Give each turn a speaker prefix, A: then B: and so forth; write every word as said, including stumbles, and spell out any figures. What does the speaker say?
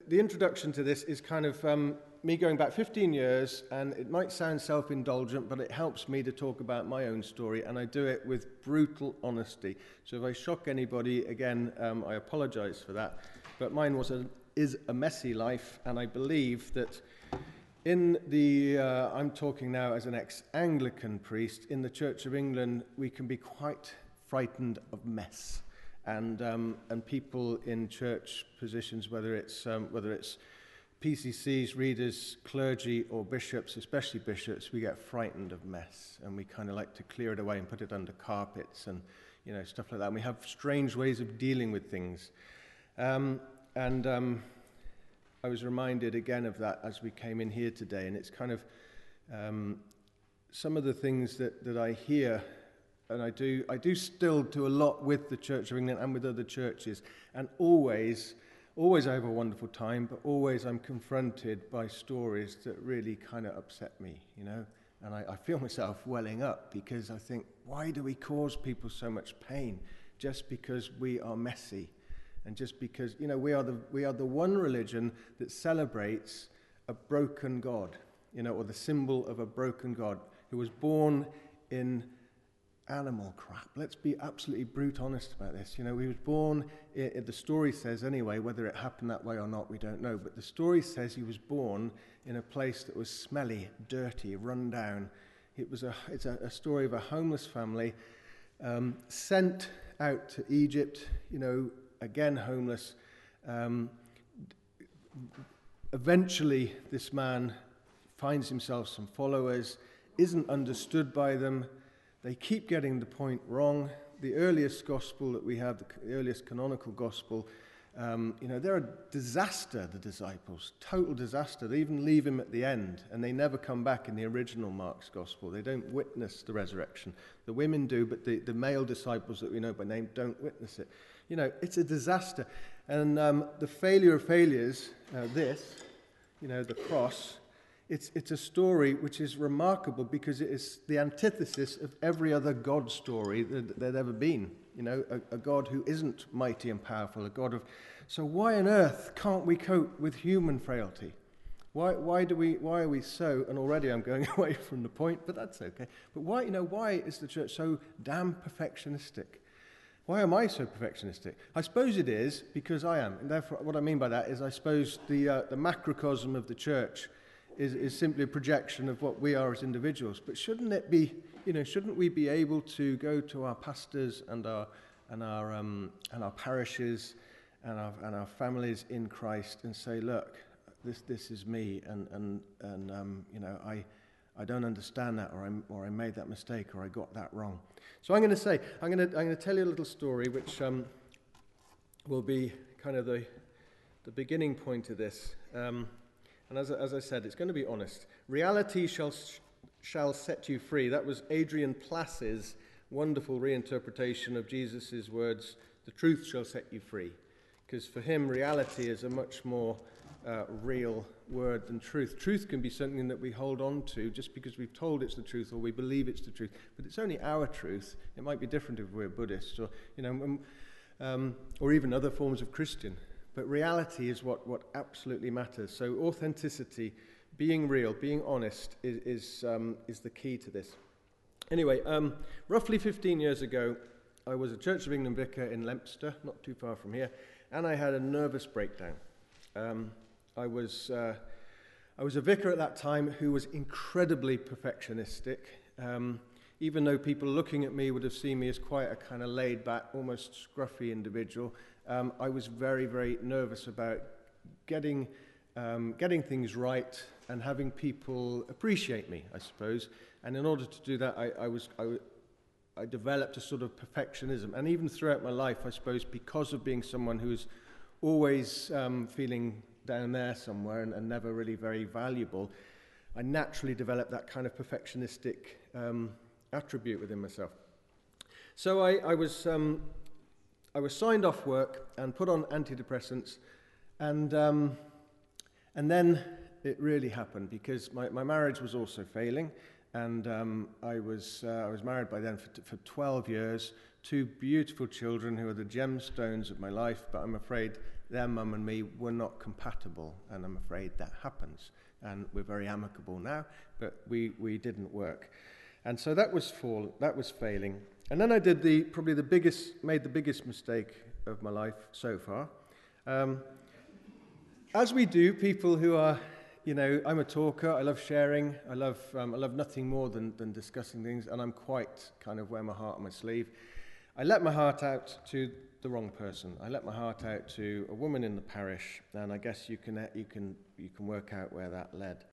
A: the introduction to this is kind of um, me going back fifteen years, and it might sound self-indulgent, but it helps me to talk about my own story, and I do it with brutal honesty. So if I shock anybody, again, um, I apologize for that. But mine was a, is a messy life, and I believe that in the, uh, I'm talking now as an ex-Anglican priest, in the Church of England, we can be quite frightened of mess. And um, and people in church positions, whether it's um, whether it's P C Cs, readers, clergy, or bishops, especially bishops, we get frightened of mess, and we kind of like to clear it away and put it under carpets and you know stuff like that. And we have strange ways of dealing with things. Um, and um, I was reminded again of that as we came in here today, and it's kind of um, some of the things that that I hear. And I do I do still do a lot with the Church of England and with other churches. And always, always I have a wonderful time, but always I'm confronted by stories that really kind of upset me, you know. And I, I feel myself welling up because I think, why do we cause people so much pain just because we are messy? And just because, you know, we are the we are the one religion that celebrates a broken God, you know, or the symbol of a broken God who was born in animal crap. Let's be absolutely brute honest about this. You know, he was born, it, the story says anyway, whether it happened that way or not, we don't know. But the story says he was born in a place that was smelly, dirty, run down. It was a, it's a, a story of a homeless family um, sent out to Egypt, you know, again homeless. Um, eventually, this man finds himself some followers, isn't understood by them. They keep getting the point wrong. The earliest gospel that we have, the earliest canonical gospel, um, you know, they're a disaster, the disciples, total disaster. They even leave him at the end, and they never come back in the original Mark's gospel. They don't witness the resurrection. The women do, but the, the male disciples that we know by name don't witness it. You know, it's a disaster. And um, the failure of failures, uh, this, you know, the cross, It's it's a story which is remarkable because it is the antithesis of every other God story that there'd ever been. You know, a, a God who isn't mighty and powerful, a God of... So why on earth can't we cope with human frailty? Why why do we why are we so? And already I'm going away from the point, but that's okay. But why you know why is the church so damn perfectionistic? Why am I so perfectionistic? I suppose it is because I am, and therefore what I mean by that is I suppose the uh, the macrocosm of the church Is, is simply a projection of what we are as individuals. But shouldn't it be, you know, shouldn't we be able to go to our pastors and our and our um, and our parishes and our and our families in Christ and say, look, this this is me, and and and um, you know, I I don't understand that, or I or I made that mistake, or I got that wrong. So I'm going to say, I'm going to I'm going to tell you a little story which um, will be kind of the the beginning point of this. Um, And as, as I said, it's going to be honest. Reality shall shall set you free. That was Adrian Plass's wonderful reinterpretation of Jesus' words, the truth shall set you free. Because for him, reality is a much more uh, real word than truth. Truth can be something that we hold on to just because we've told it's the truth or we believe it's the truth. But it's only our truth. It might be different if we're Buddhist or, you know, um, or even other forms of Christian. But reality is what, what absolutely matters. So authenticity, being real, being honest is is, um, is the key to this. Anyway, um, roughly fifteen years ago, I was a Church of England vicar in Leominster, not too far from here, and I had a nervous breakdown. Um, I was uh, I was a vicar at that time who was incredibly perfectionistic. Um, even though people looking at me would have seen me as quite a kind of laid-back, almost scruffy individual, Um, I was very, very nervous about getting um, getting things right and having people appreciate me, I suppose. And in order to do that, I, I was I, I developed a sort of perfectionism. And even throughout my life, I suppose, because of being someone who's always um, feeling down there somewhere and, and never really very valuable, I naturally developed that kind of perfectionistic um, attribute within myself. So I, I was... Um, I was signed off work and put on antidepressants, and um, and then it really happened because my, my marriage was also failing, And um, I was uh, I was married by then for, t- for twelve years, two beautiful children who are the gemstones of my life, but I'm afraid their mum and me were not compatible, and I'm afraid that happens. And we're very amicable now, but we, we didn't work. And so that was fall, that was failing. And then I did the probably the biggest, made the biggest mistake of my life so far. Um, as we do, people who are, you know, I'm a talker, I love sharing, I love um, I love nothing more than, than discussing things, and I'm quite kind of wear my heart on my sleeve. I let my heart out to the wrong person. I let my heart out to a woman in the parish, and I guess you can you can you can work out where that led.